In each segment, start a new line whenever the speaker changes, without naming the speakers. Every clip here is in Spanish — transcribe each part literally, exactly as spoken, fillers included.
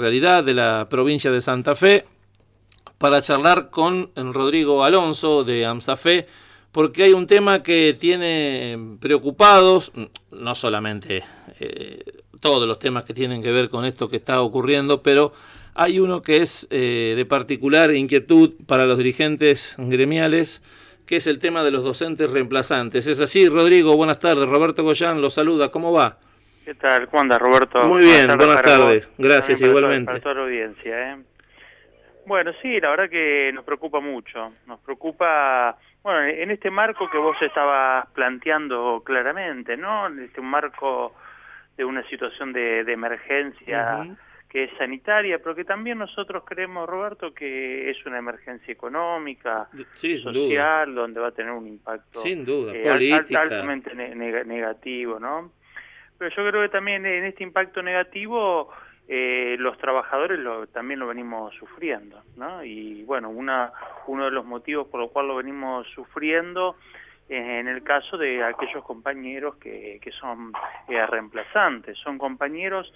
realidad de la provincia de Santa Fe para charlar con Rodrigo Alonso de AMSAFE, porque hay un tema que tiene preocupados, no solamente eh, todos los temas que tienen que ver con esto que está ocurriendo, pero hay uno que es eh, de particular inquietud para los dirigentes gremiales, que es el tema de los docentes reemplazantes. ¿Es así, Rodrigo? Buenas tardes. Roberto Goyán los saluda. ¿Cómo va?
¿Qué tal? ¿Cómo andas, Roberto?
Muy bien, buenas tardes. Buenas tardes.
Vos,
Gracias,
para
igualmente.
Toda, para toda la audiencia, ¿eh? Bueno, sí, la verdad que nos preocupa mucho. Nos preocupa, bueno, en este marco que vos estabas planteando claramente, ¿no? En este marco de una situación de, de emergencia uh-huh. que es sanitaria, pero que también nosotros creemos, Roberto, que es una emergencia económica,
sí,
social, donde va a tener un impacto
sin duda,
eh,
política.
Alt, altamente ne negativo, ¿no? Pero yo creo que también en este impacto negativo eh, los trabajadores lo, también lo venimos sufriendo, ¿no? Y bueno, una, uno de los motivos por los cuales lo venimos sufriendo es en el caso de aquellos compañeros que, que son eh, reemplazantes. Son compañeros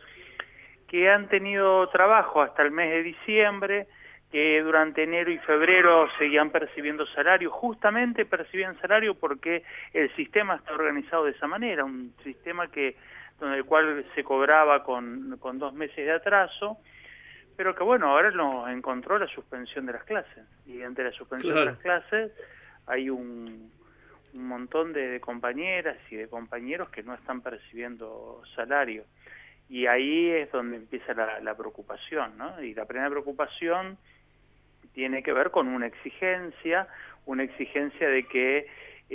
que han tenido trabajo hasta el mes de diciembre, que durante enero y febrero seguían percibiendo salario, justamente percibían salario porque el sistema está organizado de esa manera, un sistema que donde el cual se cobraba con, con dos meses de atraso, pero que bueno, ahora nos encontró la suspensión de las clases, y ante la suspensión claro. de las clases hay un, un montón de, de compañeras y de compañeros que no están percibiendo salario, y ahí es donde empieza la, la preocupación, ¿no? Y la primera preocupación tiene que ver con una exigencia, una exigencia de que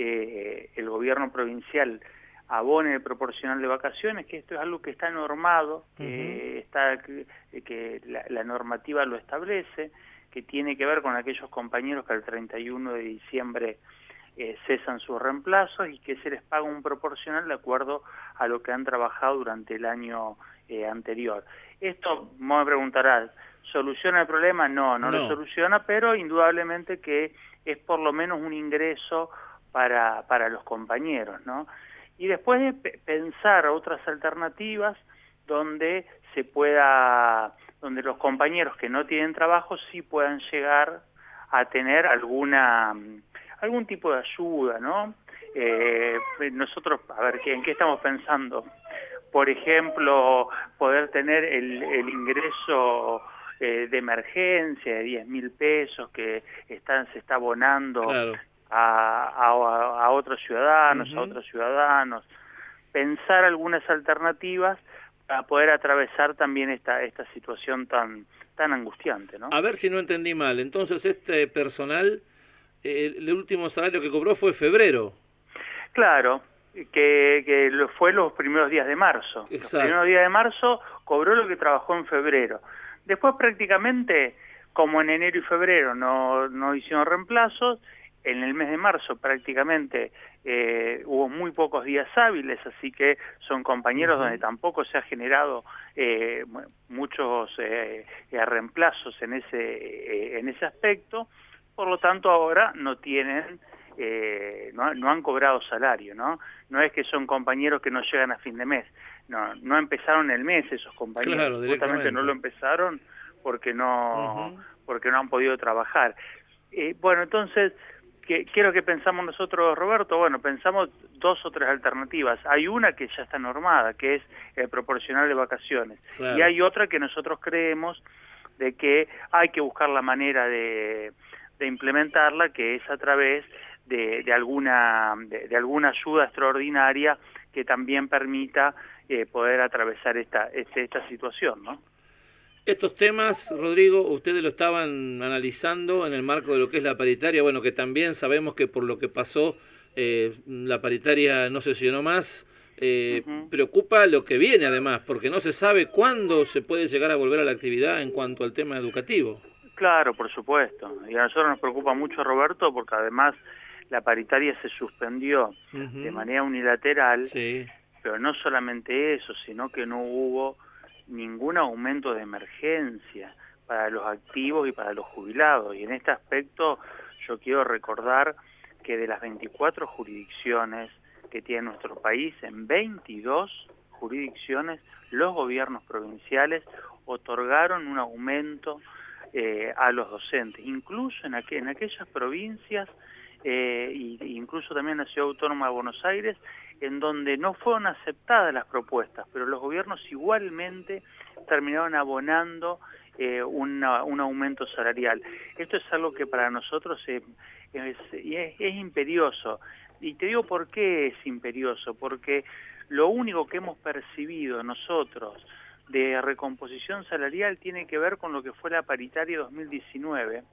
eh, el gobierno provincial abone el proporcional de vacaciones, que esto es algo que está normado, uh-huh. que, está, que, que la, la normativa lo establece, que tiene que ver con aquellos compañeros que el treinta y uno de diciembre eh, cesan sus reemplazos y que se les paga un proporcional de acuerdo a lo que han trabajado durante el año eh, anterior. Esto, me preguntarás, ¿soluciona el problema? No, no, no lo soluciona, pero indudablemente que es por lo menos un ingreso para, para los compañeros, ¿no? Y después de pensar otras alternativas donde se pueda, donde los compañeros que no tienen trabajo sí puedan llegar a tener alguna, algún tipo de ayuda, ¿no? Eh, nosotros, a ver, ¿en qué estamos pensando? Por ejemplo, poder tener el, el ingreso eh, de emergencia de diez mil pesos que están, se está abonando claro. a, a, a otros ciudadanos, uh-huh. a otros ciudadanos. Pensar algunas alternativas para poder atravesar también esta, esta situación tan, tan angustiante, ¿no?
A ver si no entendí mal. Entonces, este personal, eh, el último salario que cobró fue febrero.
Claro. Que, que fue los primeros días de marzo. Exacto. Los primeros días de marzo cobró lo que trabajó en febrero. Después prácticamente, como en enero y febrero no, no hicieron reemplazos, en el mes de marzo prácticamente eh, hubo muy pocos días hábiles, así que son compañeros uh-huh. donde tampoco se ha generado eh, muchos eh, reemplazos en ese, eh, en ese aspecto, por lo tanto ahora no tienen... Eh, no, no han cobrado salario, ¿no? No es que son compañeros que no llegan a fin de mes, no, no empezaron el mes esos compañeros,
claro,
justamente no lo empezaron porque no, uh-huh. porque no han podido trabajar. Eh, bueno, entonces, ¿qué, ¿qué es lo que pensamos nosotros, Roberto? Bueno, pensamos dos o tres alternativas. Hay una que ya está normada, que es el proporcional de vacaciones, claro. y hay otra que nosotros creemos de que hay que buscar la manera de, de implementarla, que es a través De, de alguna de, de alguna ayuda extraordinaria que también permita eh, poder atravesar esta, este, esta situación, ¿no?
Estos temas, Rodrigo, ustedes lo estaban analizando en el marco de lo que es la paritaria, bueno, que también sabemos que por lo que pasó eh, la paritaria no sesionó más, eh, uh-huh. preocupa lo que viene además, porque no se sabe cuándo se puede llegar a volver a la actividad en cuanto al tema educativo.
Claro, por supuesto, y a nosotros nos preocupa mucho, Roberto, porque además la paritaria se suspendió uh-huh. de manera unilateral,
sí.
pero no solamente eso, sino que no hubo ningún aumento de emergencia para los activos y para los jubilados. Y en este aspecto yo quiero recordar que de las veinticuatro jurisdicciones que tiene nuestro país, en veintidós jurisdicciones los gobiernos provinciales otorgaron un aumento eh, a los docentes, incluso en, aqu en aquellas provincias, eh, y, incluso también en la Ciudad Autónoma de Buenos Aires, en donde no fueron aceptadas las propuestas, pero los gobiernos igualmente terminaron abonando eh, una, un aumento salarial. Esto es algo que para nosotros es, es, es, es imperioso. Y te digo por qué es imperioso, porque lo único que hemos percibido nosotros de recomposición salarial tiene que ver con lo que fue la paritaria dos mil diecinueve,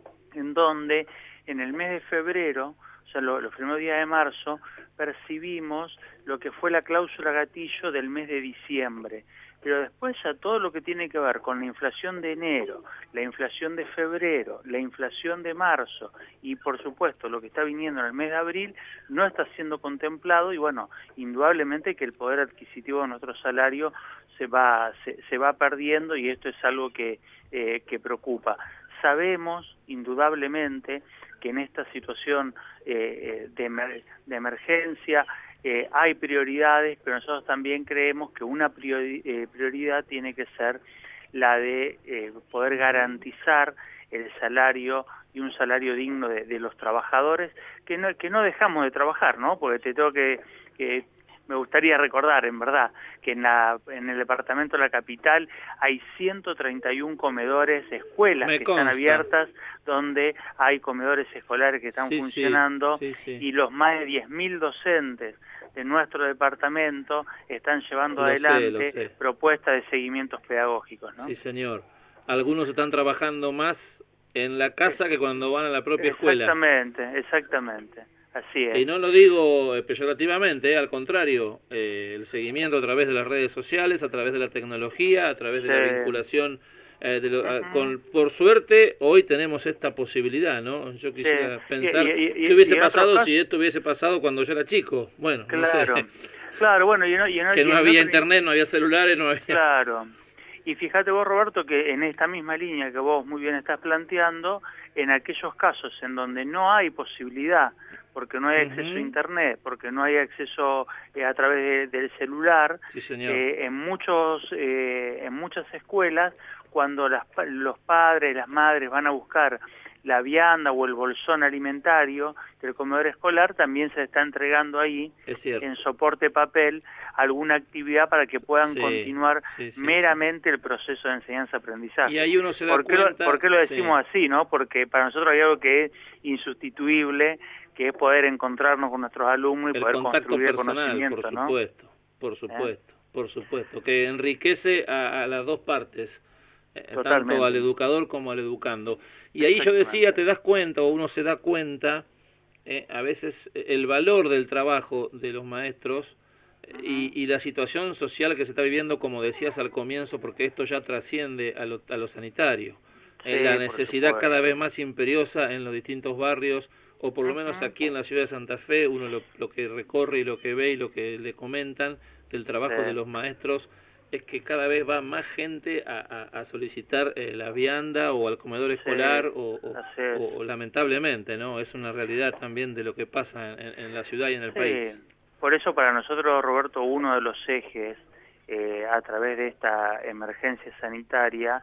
en donde en el mes de febrero, o sea, lo, los primeros días de marzo, percibimos lo que fue la cláusula gatillo del mes de diciembre. Pero después ya todo lo que tiene que ver con la inflación de enero, la inflación de febrero, la inflación de marzo y por supuesto lo que está viniendo en el mes de abril no está siendo contemplado y bueno, indudablemente que el poder adquisitivo de nuestro salario se va, se, se va perdiendo y esto es algo que, eh, que preocupa. Sabemos indudablemente que en esta situación eh, de, emer de emergencia eh, hay prioridades, pero nosotros también creemos que una priori eh, prioridad tiene que ser la de eh, poder garantizar el salario y un salario digno de, de los trabajadores, que no, que no dejamos de trabajar, ¿no? Porque te tengo que... que me gustaría recordar, en verdad, que en, la, en el departamento de la capital hay ciento treinta y uno comedores, escuelas
Me
que
consta.
están abiertas, donde hay comedores escolares que están
sí,
funcionando,
sí, sí, sí.
y los más de diez mil docentes de nuestro departamento están llevando
Lo
adelante
sé, lo sé.
propuestas de seguimientos pedagógicos, ¿no?
Sí, señor. Algunos están trabajando más en la casa que cuando van a la propia escuela.
Exactamente, exactamente. Así es.
Y no lo digo peyorativamente, eh, al contrario, eh, el seguimiento a través de las redes sociales, a través de la tecnología, a través de
Sí.
la vinculación, eh, de lo,
Uh-huh.
a, con, por suerte hoy tenemos esta posibilidad, ¿no? Yo quisiera
Sí.
pensar
Y, y, y,
qué hubiese
y
pasado
caso...
si esto hubiese pasado cuando yo era chico. Bueno,
claro,
no sé.
Claro, bueno, y no, y no,
que no
y
había
otro...
internet, no había celulares, no había...
Claro. Y fíjate vos, Roberto, que en esta misma línea que vos muy bien estás planteando, en aquellos casos en donde no hay posibilidad, porque no hay acceso
Uh-huh.
a internet, porque no hay acceso eh, a través de, del celular,
Sí, señor.
eh, en muchos eh, en muchas escuelas, cuando las, los padres, las madres van a buscar la vianda o el bolsón alimentario del comedor escolar, también se está entregando ahí, en soporte papel, alguna actividad para que puedan sí, continuar sí, sí, meramente sí. el proceso de enseñanza-aprendizaje.
Y ahí uno se da
¿Por qué
cuenta...
Lo, ¿Por qué lo decimos
sí.
así? ¿No? Porque para nosotros hay algo que es insustituible, que es poder encontrarnos con nuestros alumnos y
el
poder
contacto
construir
personal,
el conocimiento,
por
¿no?
supuesto, por supuesto, ¿Eh? por supuesto, que enriquece a, a las dos partes. Totalmente. Tanto al educador como al educando. Y ahí yo decía, te das cuenta, o uno se da cuenta, eh, a veces el valor del trabajo de los maestros uh-huh. y, y la situación social que se está viviendo, como decías al comienzo, porque esto ya trasciende a lo, a lo sanitario. Sí, eh, la necesidad cada vez más imperiosa en los distintos barrios, o por lo uh-huh. menos aquí en la ciudad de Santa Fe, uno lo, lo que recorre y lo que ve y lo que le comentan del trabajo sí. de los maestros, es que cada vez va más gente a, a, a solicitar eh, la vianda o al comedor escolar sí, o, o, o, o lamentablemente, ¿no? Es una realidad también de lo que pasa en, en la ciudad y en el sí. país.
Por eso para nosotros, Roberto, uno de los ejes eh, a través de esta emergencia sanitaria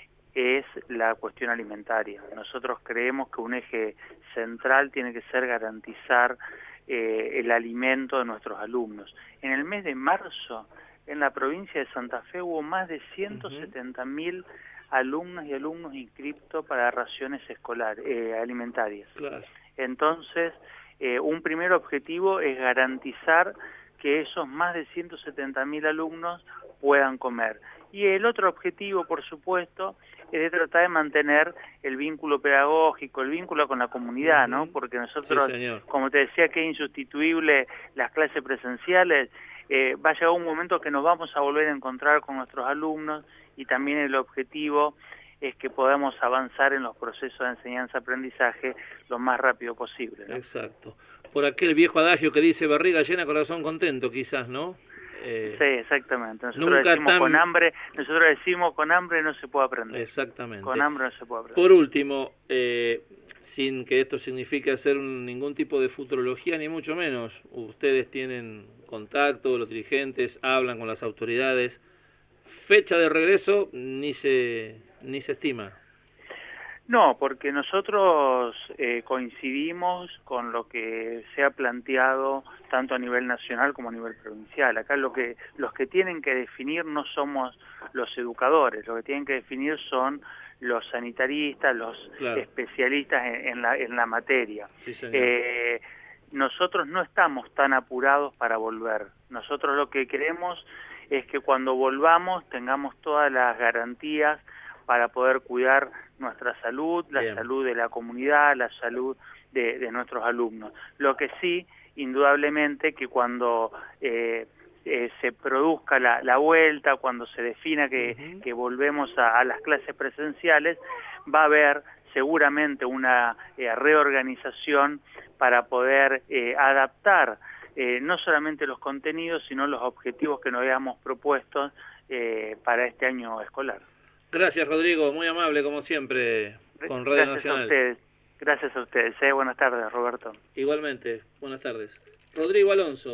es la cuestión alimentaria. Nosotros creemos que un eje central tiene que ser garantizar eh, el alimento de nuestros alumnos. En el mes de marzo, en la provincia de Santa Fe hubo más de ciento setenta mil uh-huh. alumnos y alumnos inscriptos para raciones escolares, eh, alimentarias.
Claro.
Entonces, eh, un primer objetivo es garantizar que esos más de ciento setenta mil alumnos puedan comer. Y el otro objetivo, por supuesto, es de tratar de mantener el vínculo pedagógico, el vínculo con la comunidad, uh-huh. ¿no? Porque nosotros, sí, como te decía, que es insustituible las clases presenciales, Eh, va a llegar un momento que nos vamos a volver a encontrar con nuestros alumnos y también el objetivo es que podamos avanzar en los procesos de enseñanza-aprendizaje lo más rápido posible, ¿no?
Exacto. Por aquel viejo adagio que dice barriga llena, corazón contento, quizás, ¿no?
Eh, sí, exactamente. Nosotros decimos tan... con hambre, nosotros decimos con hambre no se puede aprender.
Exactamente.
Con hambre no se puede aprender.
Por último, eh, sin que esto signifique hacer un, ningún tipo de futurología, ni mucho menos, ustedes tienen contacto, los dirigentes hablan con las autoridades. fecha de regreso ni se, ni se estima.
No, porque nosotros eh, coincidimos con lo que se ha planteado tanto a nivel nacional como a nivel provincial. Acá lo que los que tienen que definir no somos los educadores, lo que tienen que definir son los sanitaristas, los claro. especialistas en, en, la, en la materia.
Sí, señor.
Eh, nosotros no estamos tan apurados para volver. Nosotros lo que queremos es que cuando volvamos tengamos todas las garantías para poder cuidar nuestra salud, la Bien. salud de la comunidad, la salud de, de nuestros alumnos. Lo que sí, indudablemente, que cuando eh, eh, se produzca la, la vuelta, cuando se defina que, uh-huh. que volvemos a, a las clases presenciales, va a haber seguramente una eh, reorganización para poder eh, adaptar eh, no solamente los contenidos, sino los objetivos que nos habíamos propuesto eh, para este año escolar.
Gracias, Rodrigo, muy amable como siempre con Radio
Gracias
Nacional.
A ustedes. Gracias a ustedes. Eh. Buenas tardes, Roberto.
Igualmente, buenas tardes. Rodrigo Alonso.